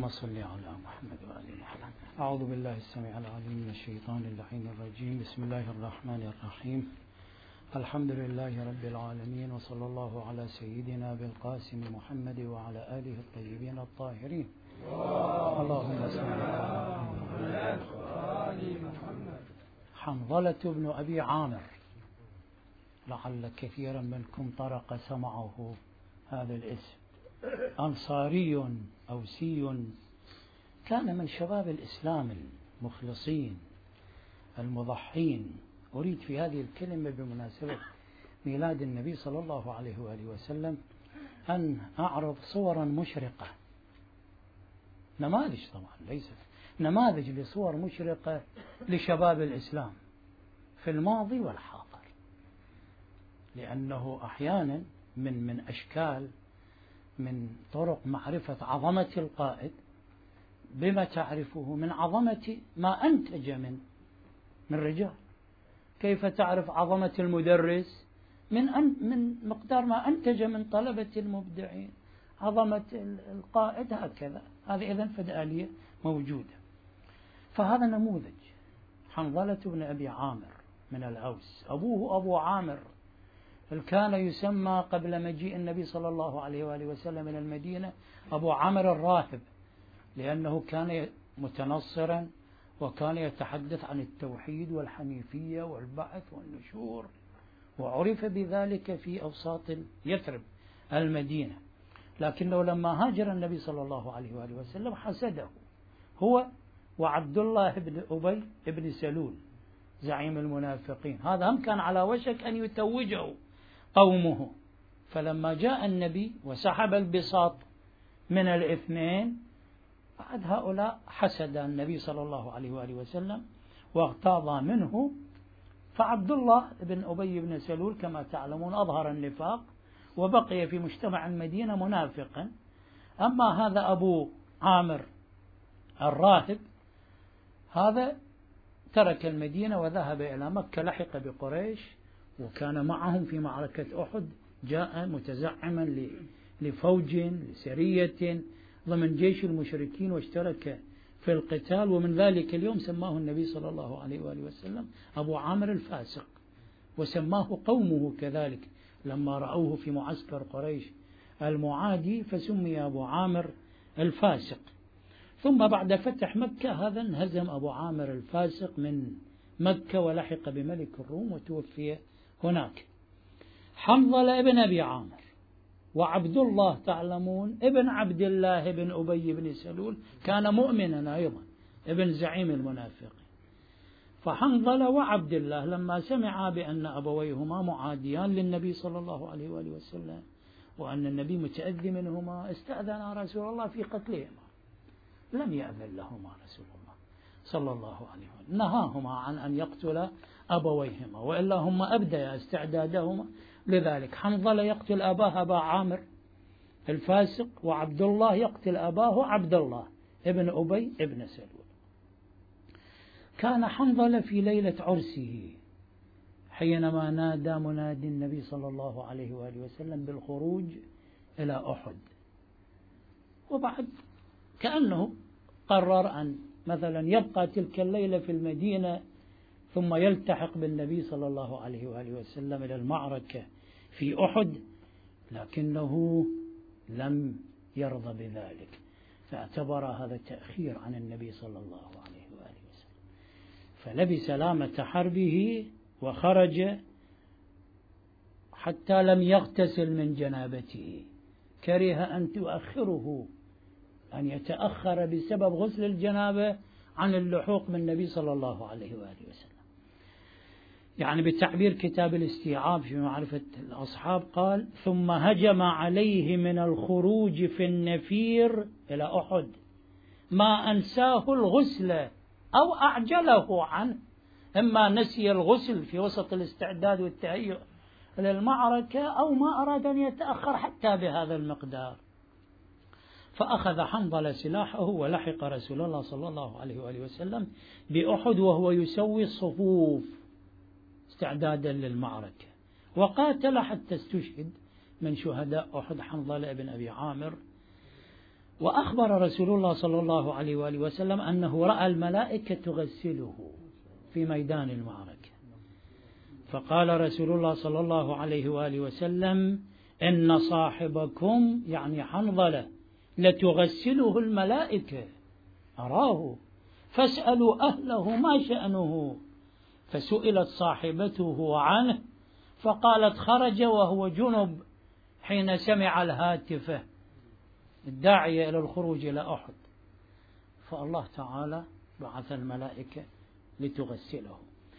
اللهم صل على محمد وآل محمد. أعوذ بالله السميع العليم من الشيطان اللعين الرجيم. بسم الله الرحمن الرحيم. الحمد لله رب العالمين، وصلى الله على سيدنا بالقاسم محمد وعلى آله الطيبين الطاهرين. اللهم صل على محمد. حنظلة بن أبي عامر، لعل كثيرا منكم طرق سمعه هذا الاسم. أنصاري أوسي، كان من شباب الإسلام المخلصين المضحين. أريد في هذه الكلمة بمناسبة ميلاد النبي صلى الله عليه وآله وسلم أن أعرض صورا مشرقة، نماذج طبعا، ليست نماذج لصور مشرقة لشباب الإسلام في الماضي والحاضر، لأنه أحيانا من أشكال من طرق معرفة عظمة القائد بما تعرفه من عظمة ما أنتج من رجال. كيف تعرف عظمة المدرس؟ من مقدار ما أنتج من طلبة المبدعين. عظمة القائد هكذا. هذه إذن فدالية موجودة. فهذا نموذج حنظلة بن أبي عامر من الأوس. أبوه أبو عامر، كان يسمى قبل مجيء النبي صلى الله عليه وآله وسلم من المدينة أبو عامر الراهب، لأنه كان متنصرا وكان يتحدث عن التوحيد والحنيفية والبعث والنشور، وعرف بذلك في أوساط يثرب المدينة. لكنه لما هاجر النبي صلى الله عليه وآله وسلم حسده هو وعبد الله بن أبي بن سلول زعيم المنافقين. هذا هم كان على وشك أن يتوجه قومه، فلما جاء النبي وسحب البساط من الاثنين، بعد هؤلاء حسد النبي صلى الله عليه وآله وسلم واغتاظ منه. فعبد الله بن أبي بن سلول كما تعلمون أظهر النفاق وبقي في مجتمع المدينة منافقا. أما هذا أبو عامر الراهب، هذا ترك المدينة وذهب إلى مكة، لحق بقريش وكان معهم في معركة أحد. جاء متزعما لفوج لسرية ضمن جيش المشركين واشترك في القتال. ومن ذلك اليوم سماه النبي صلى الله عليه وآله وسلم أبو عامر الفاسق، وسماه قومه كذلك لما رأوه في معسكر قريش المعادي، فسمي أبو عامر الفاسق. ثم بعد فتح مكة هذا انهزم أبو عامر الفاسق من مكة ولحق بملك الروم وتوفي هناك. حنظلة ابن أبي عامر وعبد الله تعلمون ابن عبد الله بن أبي بن سلول كان مؤمنا أيضا، ابن زعيم المنافقين. فحنظلة وعبد الله لما سمع بأن أبويهما معاديان للنبي صلى الله عليه وآله وسلم وأن النبي متأذي منهما، استأذن رسول الله في قتلهما. لم يأذن لهما رسول الله صلى الله عليه وسلم، نهاهما عن أن يقتل أبويهما، وإلا هم أبديا استعدادهما لذلك. حنظلة يقتل أباه أبا عامر الفاسق، وعبد الله يقتل أباه عبد الله ابن أبي ابن سلول. كان حنظلة في ليلة عرسه حينما نادى منادي النبي صلى الله عليه وآله وسلم بالخروج إلى أحد، وبعد كأنه قرر أن مثلا يبقى تلك الليلة في المدينة ثم يلتحق بالنبي صلى الله عليه وآله وسلم إلى المعركة في أحد، لكنه لم يرضى بذلك، فاعتبر هذا تأخير عن النبي صلى الله عليه وآله وسلم، فلبس لامة حربه وخرج حتى لم يغتسل من جنابته. كره أن تؤخره، أن يتأخر بسبب غسل الجنابة عن اللحوق بالنبي صلى الله عليه وآله وسلم. يعني بتعبير كتاب الاستيعاب في معرفة الأصحاب قال: ثم هجم عليه من الخروج في النفير إلى أحد ما أنساه الغسل أو أعجله عنه. إما نسي الغسل في وسط الاستعداد والتهيؤ للمعركة، أو ما أراد أن يتأخر حتى بهذا المقدار. فأخذ حنظلة سلاحه ولحق رسول الله صلى الله عليه وآله وسلم بأحد وهو يسوي الصفوف استعدادا للمعركة، وقاتل حتى استشهد من شهداء أحد حنظلة بن أبي عامر وأخبر رسول الله صلى الله عليه وآله وسلم أنه رأى الملائكة تغسله في ميدان المعركة. فقال رسول الله صلى الله عليه وآله وسلم: إن صاحبكم يعني حنظلة لتغسله الملائكة أراه، فاسألوا أهله ما شأنه. فسئلت صاحبته عنه فقالت: خرج وهو جنب حين سمع الهاتف الداعية إلى الخروج إلى أحد، فالله تعالى بعث الملائكة لتغسله.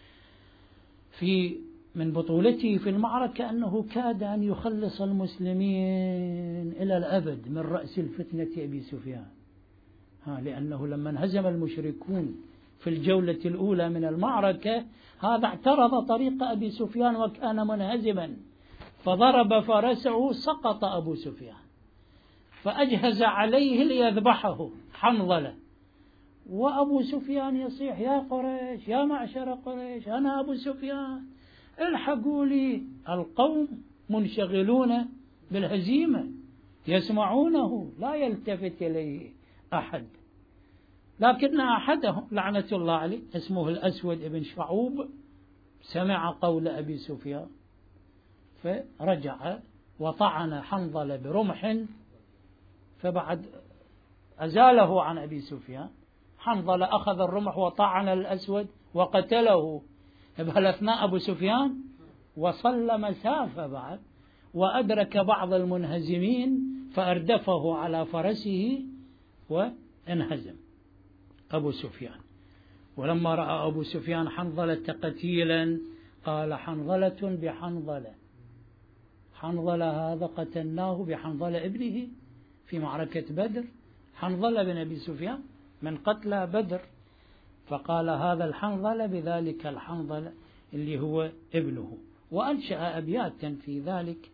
من بطولته في المعركة أنه كاد أن يخلص المسلمين إلى الأبد من رأس الفتنة أبي سفيان، لأنه لما انهزم المشركون في الجولة الأولى من المعركة هذا اعترض طريق أبي سفيان وكان منهزما، فضرب فرسه سقط أبو سفيان، فأجهز عليه ليذبحه حنظلة، وأبو سفيان يصيح: يا قريش، يا معشر قريش، أنا أبو سفيان، الحقوا لي. القوم منشغلون بالهزيمة يسمعونه، لا يلتفت إليه أحد، لكن أحدهم لعنة الله عليه اسمه الأسود بن شعوب سمع قول أبي سفيان فرجع وطعن حنظلة برمح، فبعد أزاله عن أبي سفيان. حنظلة أخذ الرمح وطعن الأسود وقتله، بهالأثناء أبو سفيان وصل مسافة بعد وأدرك بعض المنهزمين فأردفه على فرسه وانهزم أبو سفيان. ولما رأى أبو سفيان حنظلة قتيلا قال: حنظلة بحنظلة، حنظلة هذا قتلناه بحنظلة ابنه في معركة بدر، حنظلة بن أبي سفيان من قتلى بدر، فقال: هذا الحنظلة بذلك الحنظلة اللي هو ابنه، وأنشأ أبياتا في ذلك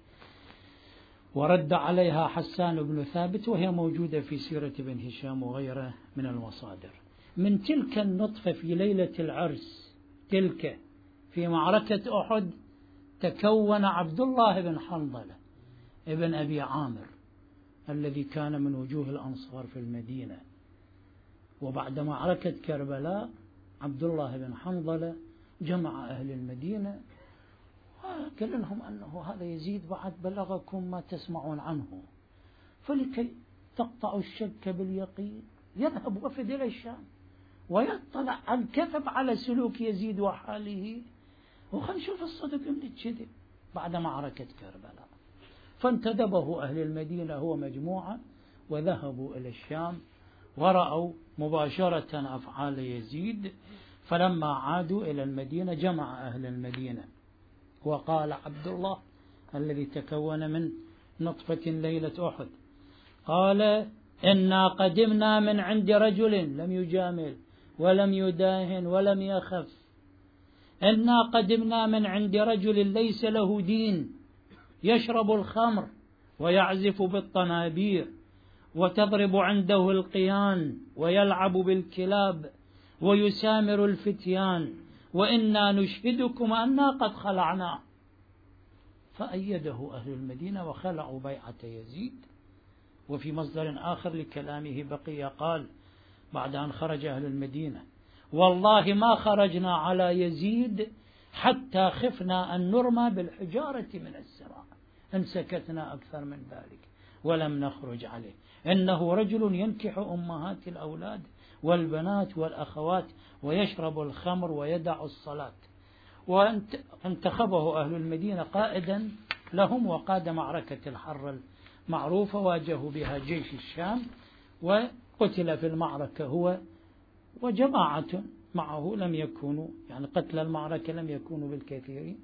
ورد عليها حسان بن ثابت، وهي موجودة في سيرة ابن هشام وغيره من المصادر. من تلك النطفة في ليلة العرس تلك في معركة أحد تكون عبد الله بن حنظلة ابن أبي عامر الذي كان من وجوه الأنصار في المدينة. وبعد معركة كربلاء عبد الله بن حنظلة جمع أهل المدينة وقال لهم أنه هذا يزيد بعد بلغكم ما تسمعون عنه، فلكي تقطعوا الشك باليقين يذهب وفد إلى الشام ويطلع عن كثب على سلوك يزيد وحاله، وخلنا نشوف الصدق من الكذب بعد معركة كربلاء. فانتدبه أهل المدينة هو مجموعة وذهبوا إلى الشام ورأوا مباشرة أفعال يزيد، فلما عادوا إلى المدينة جمع أهل المدينة وقال عبد الله الذي تكون من نطفة ليلة أحد قال: إنا قدمنا من عند رجل لم يجامل ولم يداهن ولم يخف، إنا قدمنا من عند رجل ليس له دين، يشرب الخمر ويعزف بالطنابير وتضرب عنده القيان ويلعب بالكلاب ويسامر الفتيان، وإنا نشهدكم أننا قد خلعناه. فأيده أهل المدينة وخلعوا بيعة يزيد. وفي مصدر آخر لكلامه بقية قال بعد أن خرج أهل المدينة: والله ما خرجنا على يزيد حتى خفنا أن نرمى بالحجارة من السماء، إن سكتنا أكثر من ذلك ولم نخرج عليه، إنه رجل ينكح أمهات الأولاد والبنات والأخوات ويشرب الخمر ويدع الصلاة. وانتخبه أهل المدينة قائدا لهم وقاد معركة الحر المعروفة واجهوا بها جيش الشام، وقتل في المعركة هو وجماعة معه لم يكونوا يعني قتل المعركة لم يكونوا بالكثيرين،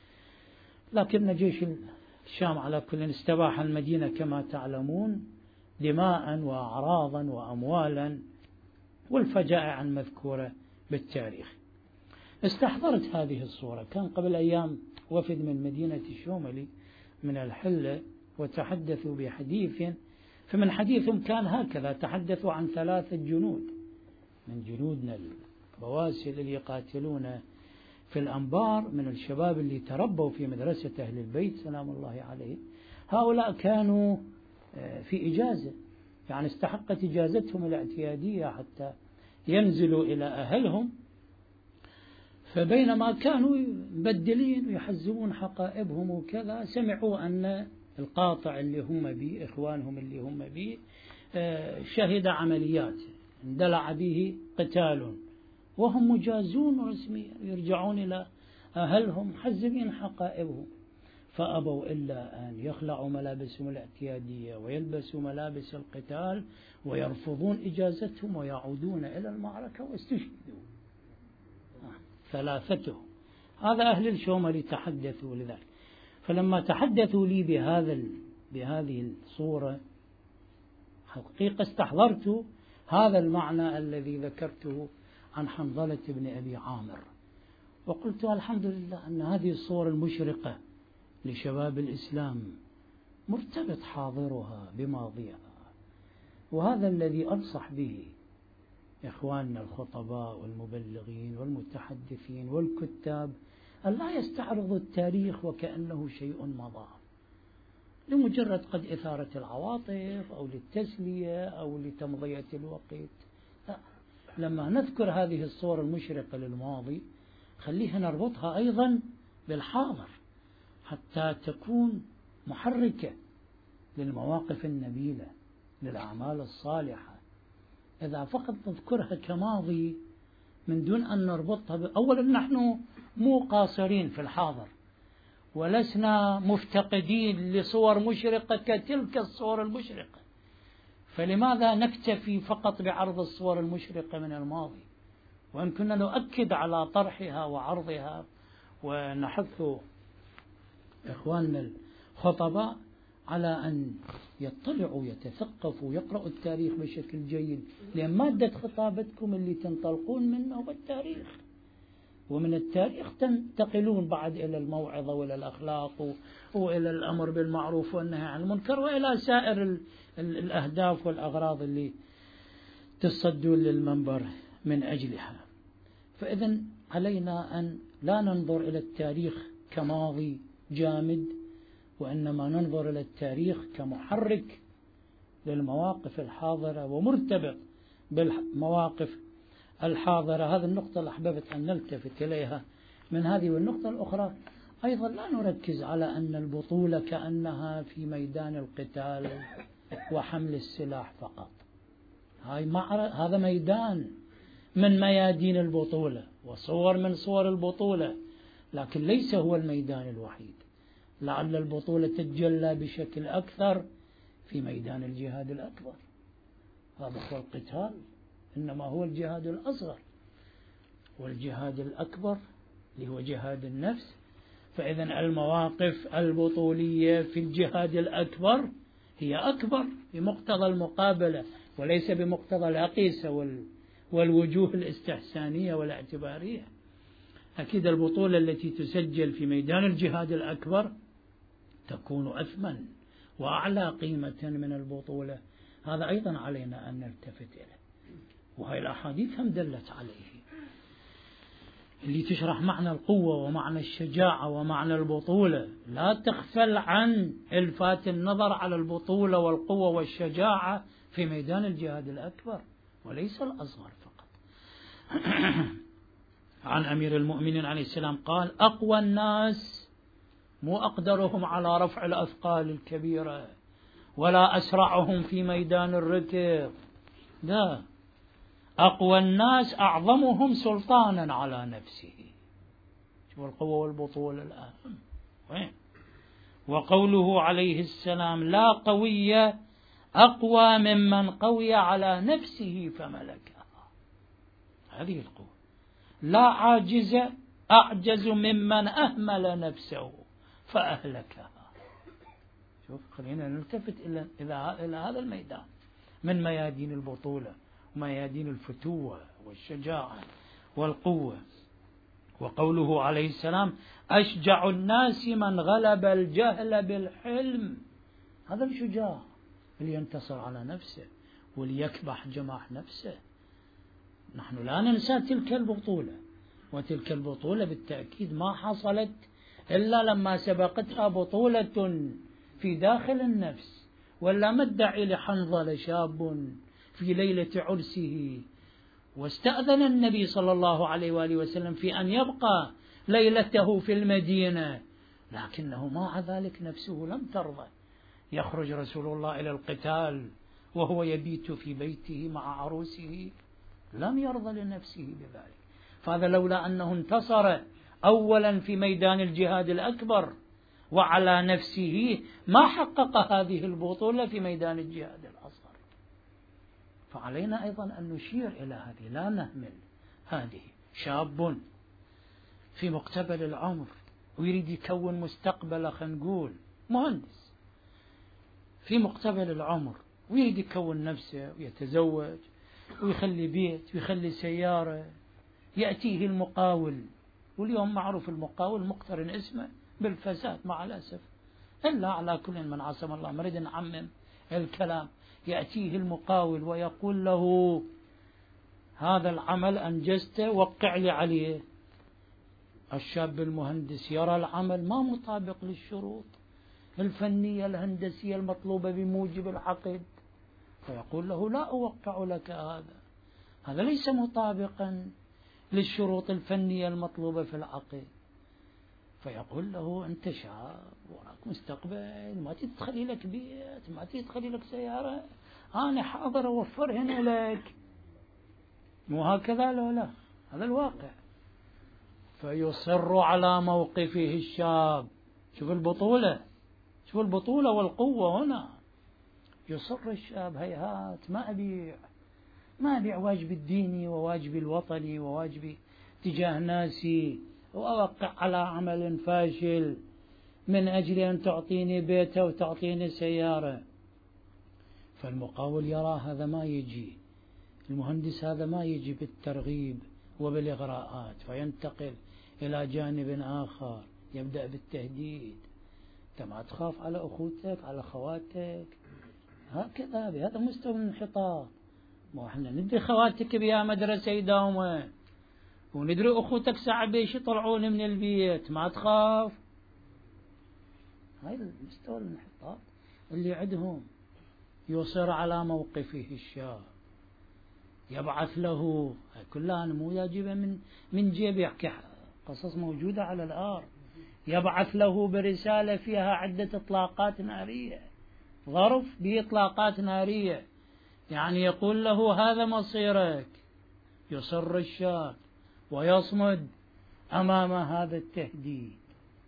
لكن جيش الشام على كل استباح المدينة كما تعلمون دماء وأعراضا وأموالا، والفجائع المذكورة بالتاريخ. استحضرت هذه الصورة. كان قبل أيام وفد من مدينة الشوملي من الحلة وتحدثوا بحديث، فمن حديثهم كان هكذا: تحدثوا عن 3 جنود من جنودنا البواسل اللي يقاتلون في الأنبار من الشباب اللي تربوا في مدرسة أهل البيت سلام الله عليه. هؤلاء كانوا في إجازة يعني استحقت إجازتهم الاعتيادية حتى ينزلوا إلى أهلهم. فبينما كانوا مبدلين ويحزبون حقائبهم وكذا، سمعوا أن القاطع اللي هم به، إخوانهم اللي هم به، شهد عمليات اندلع به قتال، وهم مجازون رسميا يرجعون إلى أهلهم محزبين حقائبهم، فأبوا إلا أن يخلعوا ملابسهم الاعتيادية ويلبسوا ملابس القتال ويرفضون إجازتهم ويعودون إلى المعركة واستشهدوا ثلاثتهم. هذا أهل الشوملي تحدثوا لذلك. فلما تحدثوا لي بهذه الصورة، حقيقة استحضرت هذا المعنى الذي ذكرته عن حنظلة بن أبي عامر، وقلت الحمد لله أن هذه الصورة المشرقة لشباب الإسلام مرتبط حاضرها بماضيها. وهذا الذي أنصح به إخواننا الخطباء والمبلغين والمتحدثين والكتاب، أن لا يستعرضوا التاريخ وكأنه شيء مضى لمجرد قد إثارة العواطف أو للتسلية أو لتمضية الوقت. لا، لما نذكر هذه الصور المشرقة للماضي خليها نربطها أيضا بالحاضر حتى تكون محركة للمواقف النبيلة، للأعمال الصالحة. إذا فقط نذكرها كماضي من دون أن نربطها أولا نحن مو قاصرين في الحاضر، ولسنا مفتقدين لصور مشرقة كتلك الصور المشرقة، فلماذا نكتفي فقط بعرض الصور المشرقة من الماضي؟ وإن كنا نؤكد على طرحها وعرضها، ونحث إخواننا الخطباء على أن يطلعوا ويتثقفوا ويقرأوا التاريخ بشكل جيد، لأن مادة خطابتكم اللي تنطلقون منه هو التاريخ، ومن التاريخ تنتقلون بعد إلى الموعظة وإلى الأخلاق وإلى الأمر بالمعروف والنهي عن المنكر وإلى سائر الأهداف والأغراض اللي تصدون للمنبر من أجلها. فإذا علينا أن لا ننظر إلى التاريخ كماضي جامد، وإنما ننظر إلى التاريخ كمحرك للمواقف الحاضرة ومرتبط بالمواقف الحاضرة. هذه النقطة اللي أحببت أن نلتفت إليها من هذه. والنقطة الأخرى أيضا لا نركز على أن البطولة كأنها في ميدان القتال وحمل السلاح فقط. هذا ميدان من ميادين البطولة وصور من صور البطولة، لكن ليس هو الميدان الوحيد. لعل البطولة تتجلى بشكل أكثر في ميدان الجهاد الأكبر، هذا هو القتال، إنما هو الجهاد الأصغر، والجهاد الأكبر اللي هو جهاد النفس. فإذا المواقف البطولية في الجهاد الأكبر هي أكبر بمقتضى المقابلة وليس بمقتضى الأقيسة والوجوه الاستحسانية والاعتبارية. أكيد البطولة التي تسجل في ميدان الجهاد الأكبر تكون أثمن وأعلى قيمة من البطولة. هذا أيضا علينا أن نلتفت إليه، وهي الأحاديث هم دلت عليه، اللي تشرح معنى القوة ومعنى الشجاعة ومعنى البطولة. لا تغفل عن إلفات النظر على البطولة والقوة والشجاعة في ميدان الجهاد الأكبر وليس الأصغر فقط. عن أمير المؤمنين عليه السلام قال: أقوى الناس مو أقدرهم على رفع الأثقال الكبيرة ولا أسرعهم في ميدان الركب، لا، أقوى الناس أعظمهم سلطانا على نفسه. شوف القوة والبطولة الآن. وقوله عليه السلام: لا قوي أقوى ممن قوي على نفسه فملكها. هذه القوة. لا عاجز أعجز ممن أهمل نفسه فأهلكها. شوف، خلينا نلتفت إلى هذا الميدان من ميادين البطولة وميادين الفتوة والشجاعة والقوة. وقوله عليه السلام: أشجع الناس من غلب الجهل بالحلم. هذا الشجاع اللي ينتصر على نفسه واللي يكبح جماح نفسه. نحن لا ننسى تلك البطولة، وتلك البطولة بالتأكيد ما حصلت إلا لما سبقتها بطولة في داخل النفس ولا ما الداعي لحنظلة شاب في ليلة عرسه واستأذن النبي صلى الله عليه وآله وسلم في أن يبقى ليلته في المدينة، لكنه مع ذلك نفسه لم ترضى. يخرج رسول الله إلى القتال وهو يبيت في بيته مع عروسه، لم يرضى لنفسه بذلك. فهذا لولا أنه انتصر أولا في ميدان الجهاد الأكبر وعلى نفسه ما حقق هذه البطولة في ميدان الجهاد الأصغر. فعلينا أيضا أن نشير إلى هذه، لا نهمل هذه. شاب في مقتبل العمر ويريد يكون مستقبله، خلينا نقول مهندس في مقتبل العمر ويريد يكون نفسه ويتزوج ويخلي بيت ويخلي سيارة، يأتيه المقاول، واليوم معروف المقاول مقترن اسمه بالفساد مع الأسف، إلا على كل من عصم الله، مريد نعمم الكلام. يأتيه المقاول ويقول له هذا العمل أنجزته وقع لي عليه. الشاب المهندس يرى العمل ما مطابق للشروط الفنية الهندسية المطلوبة بموجب العقد، فيقول له لا أوقع لك هذا ليس مطابقا للشروط الفنية المطلوبة في العقد. فيقول له أنت شاب وراك مستقبل، ما تدخلي لك بيت، ما تدخلي لك سيارة، أنا حاضر أوفر هنا لك. مو هكذا؟ لا، هذا الواقع. فيصر على موقفه الشاب. شوف البطولة، شوف البطولة والقوة هنا. يصر الشاب هيهات ما أبيع واجبي الديني وواجبي الوطني وواجبي تجاه ناسي وأوقع على عمل فاشل من أجل أن تعطيني بيته وتعطيني سيارة. فالمقاول يرى هذا ما يجي، المهندس هذا ما يجي بالترغيب وبالإغراءات، فينتقل إلى جانب آخر، يبدأ بالتهديد. أنت ما تخاف على أخوتك على خواتك؟ هكذا بهذا مستوى من الخطاب. ما احنا ندري خواتك بها مدرسة يداومة، وندري أخوتك ساعة بيش يطلعون من البيت، ما تخاف؟ هاي المستوى من الخطاب اللي عندهم. يصر على موقفه الشاب، يبعث له، كلها نموذج جيبه من جيب، يحكي قصص موجودة على الأرض. يبعث له برسالة فيها عدة إطلاقات نارية، ظرف بإطلاقات نارية، يعني يقول له هذا مصيرك. يصر الشاب ويصمد أمام هذا التهديد.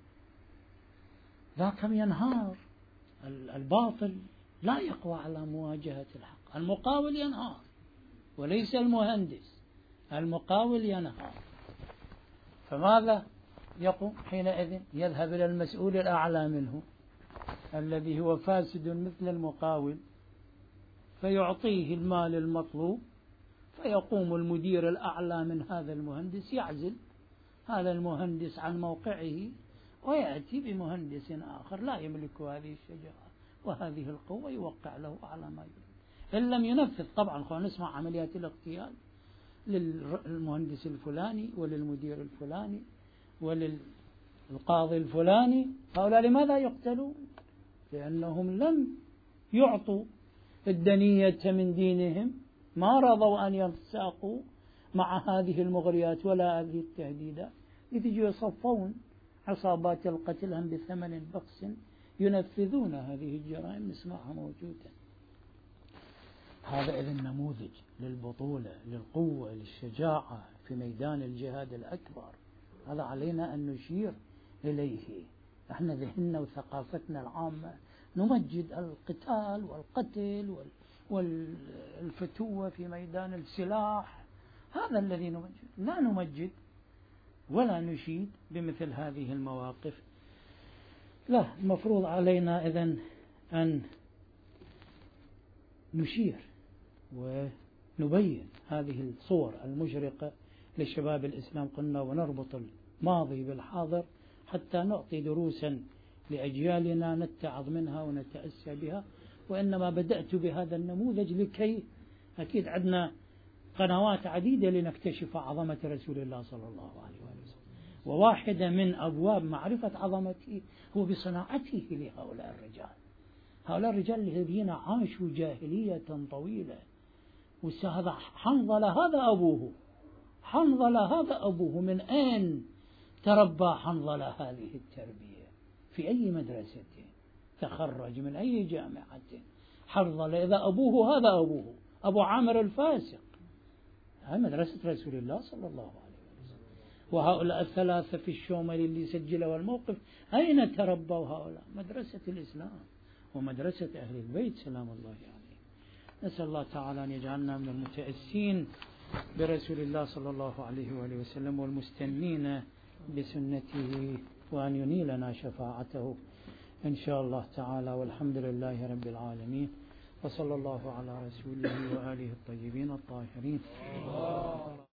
ذاك ينهار الباطل، لا يقوى على مواجهة الحق. المقاول ينهار وليس المهندس، المقاول ينهار. فماذا يقوم حينئذ؟ يذهب إلى المسؤول الأعلى منه الذي هو فاسد مثل المقاول، فيعطيه المال المطلوب. فيقوم المدير الأعلى من هذا المهندس يعزل هذا المهندس عن موقعه ويأتي بمهندس آخر لا يملك هذه الشجاعة وهذه القوة، يوقع له على ما يريد. إن لم ينفذ طبعا خلينا نسمع عمليات الاغتيال للمهندس الفلاني وللمدير الفلاني وللقاضي الفلاني. هؤلاء لماذا يقتلون؟ لأنهم لم يعطوا الدنية من دينهم، ما رضوا أن ينساقوا مع هذه المغريات ولا هذه التهديدات، يجي يصفون عصابات القتل هم بثمن بخس ينفذون هذه الجرائم نسمعها موجودة. هذا إذن نموذج للبطولة، للقوة، للشجاعة في ميدان الجهاد الأكبر. هذا علينا أن نشير إليه. احنا ذهننا وثقافتنا العامة نمجد القتال والقتل والفتوة في ميدان السلاح، هذا الذي نمجد. لا نمجد ولا نشيد بمثل هذه المواقف. لا، المفروض علينا إذن أن نشير ونبين هذه الصور المشرقة لشباب الإسلام، قلنا، ونربط الماضي بالحاضر حتى نعطي دروسا لأجيالنا نتعظ منها ونتأسى بها. وإنما بدأت بهذا النموذج لكي أكيد عندنا قنوات عديدة لنكتشف عظمة رسول الله صلى الله عليه وسلم، وواحدة من أبواب معرفة عظمته هو بصناعته لهؤلاء الرجال. هؤلاء الرجال الذين عاشوا جاهلية طويلة. هذا حنظلة، هذا أبوه، حنظلة هذا أبوه. من أين تربى حنظلة هذه التربية؟ في أي مدرسة؟ تخرج من أي جامعة؟ حنظلة إذا أبوه هذا أبوه، أبو عامر الفاسق. هذه مدرسة رسول الله صلى الله عليه وسلم. وهؤلاء الثلاثة في الشومل اللي سجلوا الموقف أين تربوا هؤلاء؟ مدرسة الإسلام ومدرسة أهل البيت سلام الله عليه. نسأل الله تعالى أن يجعلنا من المتأسين برسول الله صلى الله عليه وآله وسلم والمستنين بسنته، وأن ينيلنا شفاعته إن شاء الله تعالى. والحمد لله رب العالمين، وصلى الله على رسوله وآله الطيبين الطاهرين.